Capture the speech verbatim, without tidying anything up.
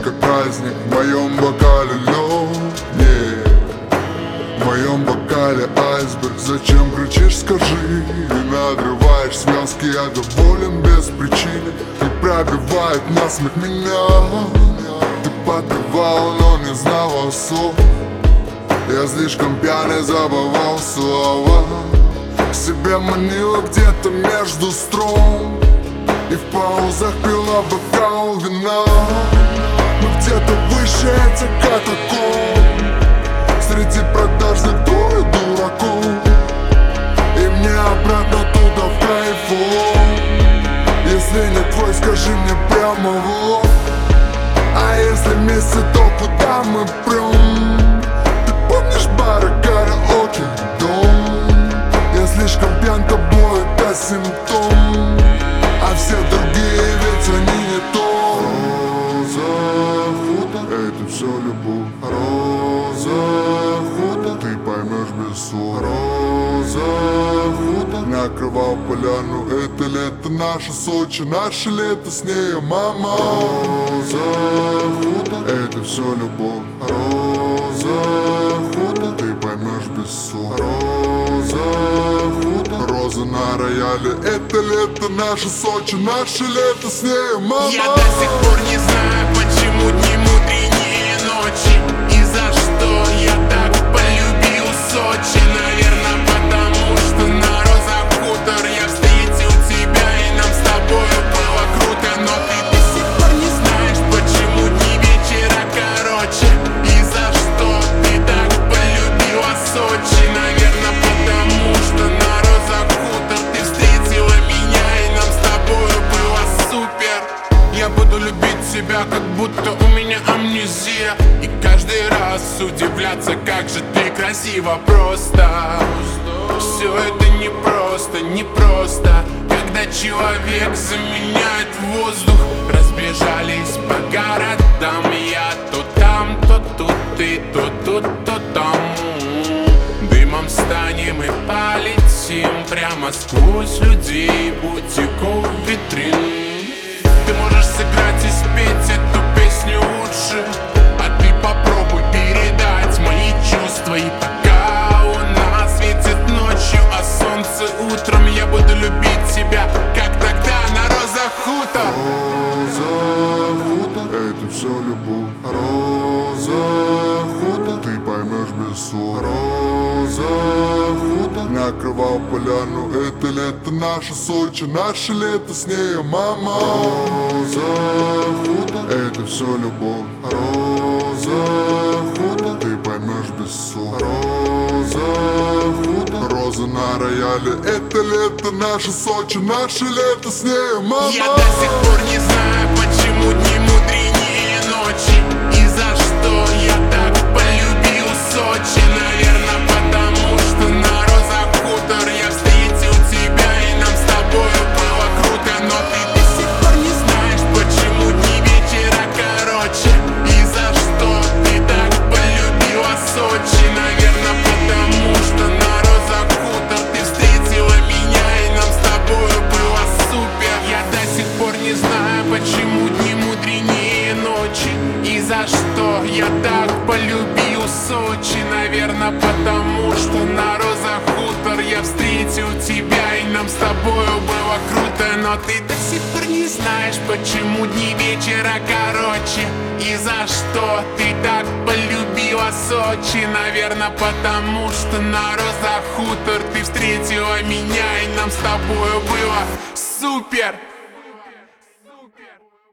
как праздник. В моем бокале лед, нет, в моем бокале айсберг. Зачем кричишь, скажи, и надрываешь связки. Я доволен без причины, не пробивает насмех меня. Ты подпевал, но не знала слов. Я слишком пьяный забывал слова. К себе манила где-то между струн, и в паузах пила бокал вина. Мы где-то выше этих катакомб, среди продажных дур и дураков. И мне обратно туда в кайфу. Если не твой, скажи мне прямо в лоб. А если вместе, то куда мы прем? Ты помнишь бары, караоке, дом? Я слишком пьян, тобой это симптом. А все другие, ведь они не то. Роза, хутор, это все любовь. Роза, хутор, ты поймешь без слов. Роза, хутор, накрывал поляну. Это лето наше Сочи, наше лето с нею, мама. Роза, хутор, это все любовь. Роза, хутор, ты поймешь без слов. Роза, хутор, роза на рояле. Это лето наше Сочи, наше лето с нею, мама. Я до сих пор не знаю, почему дни мудренее ночи. И за что я так полюбил Сочи. Наверное, потому что на розах хутор я встретил тебя, и нам с тобою было круто. Но ты до сих пор не знаешь, почему дни вечера короче. И за что ты так полюбила Сочи. Наверное, потому что на розах хутор ты встретила меня, и нам с тобою было супер. Я буду любить тебя, как будто у меня амнезия, и каждый раз удивляться, как же ты красива. Просто все это не просто, не просто. Когда человек заменяет воздух. Разбежались по городам, я то там, то тут, ты то тут, то там. Дымом станем и полетим прямо сквозь людей, бутиков, витрин. Ты можешь сыграть и спеть эту песню лучше, а ты попробуй передать мои чувства. И пока луна светит ночью, а солнце утром, я буду любить тебя, как тогда на розах хутор. Роза, хутор, это все любовь. Роза, хутор, ты поймешь без слов. Роза, хутор, накрывал поляну. Это лето наше Сочи, наше лето с нею, мама. Роза, хутор, это все любовь. Роза, хутор, ты поймешь без слов. Роза, хутор, роза на рояле. Это лето наше Сочи, наше лето с нею, мама. Я до сих пор не знаю, почему дни мудренее ночи. И за что я так полюбил Сочи. Наверное, потому что на розах хутор я встретил тебя, и нам с тобою было круто. Но ты до сих пор не знаешь, почему дни вечера короче. И за что ты так полюбила Сочи. Наверное, потому что на розах хутор ты встретила меня, и нам с тобою было супер. Я до сих пор не знаю, почему дни мудренее ночи. И за что я так полюбил Сочи. Наверное, потому что на розах хутор я встретил тебя, и нам с тобою было круто. Но ты до сих пор не знаешь, почему дни вечера короче. И за что ты так полюбила Сочи. Наверное, потому что на розах хутор ты встретила меня, и нам с тобою было супер.